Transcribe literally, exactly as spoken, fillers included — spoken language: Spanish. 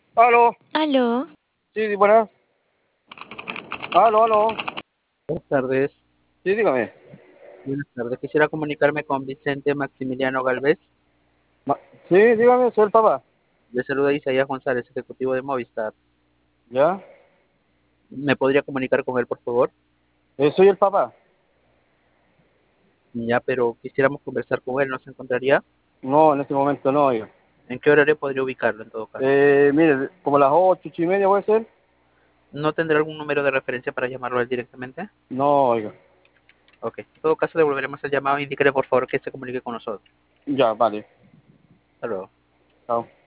Aló, Aló, sí, sí, buenas. Aló, aló. Buenas tardes. Sí, dígame. Buenas tardes. Quisiera comunicarme con Vicente Maximiliano Galvez. Ma- sí, dígame, soy el papá. Le saluda Isaías González, ejecutivo de Movistar. ¿Ya? ¿Me podría comunicar con él, por favor? Eh, soy el papá. Ya, pero quisiéramos conversar con él. ¿No se encontraría? No, en este momento no, oiga. ¿En qué horario podría ubicarlo, en todo caso? Eh, mire, como las ocho, ocho y media puede ser. ¿No tendrá algún número de referencia para llamarlo a él directamente? No, oiga. Ok. En todo caso, devolveremos el llamado. Indíquele, por favor, que se comunique con nosotros. Ya, vale. Hasta luego. Chao.